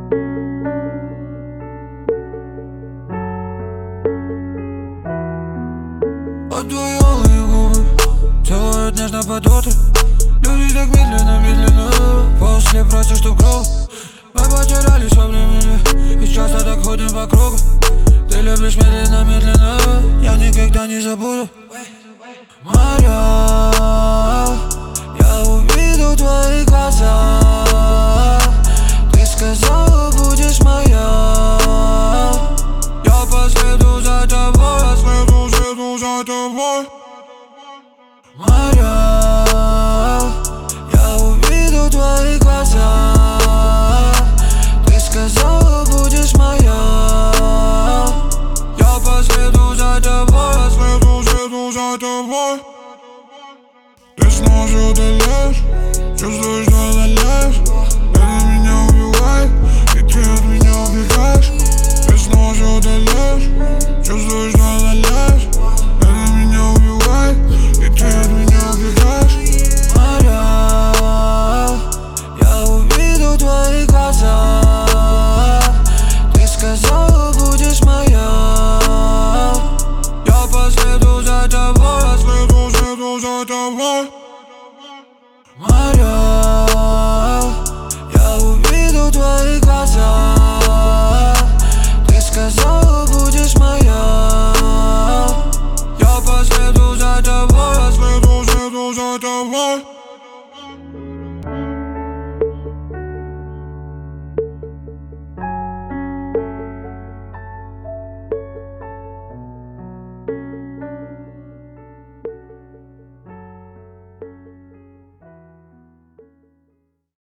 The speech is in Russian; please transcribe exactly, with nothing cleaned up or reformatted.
А твои алые губы целуют нежно под утро. Люди так медленно, медленно после просят, чтоб круг. Мы потерялись во времени и часто так ходим по кругу. Ты любишь медленно, медленно, я никогда не забуду. Моря, я увидел твои глаза. Ты сказала, будешь моя. Я последую за тобой, я следую, следую за тобой. Моря, я увидел твои глаза. Ты сказала, будешь моя. Я последую за тобой, я следую, следую за тобой. Ты снова удаляешь, чувствуешь, что отдаляешь. Это меня убивает, и ты от меня убегаешь. Ты снова удаляешь, чувствуешь, что отдаляешь. Это меня убивает, и ты от меня убегаешь. Моря, я увидел твои глаза.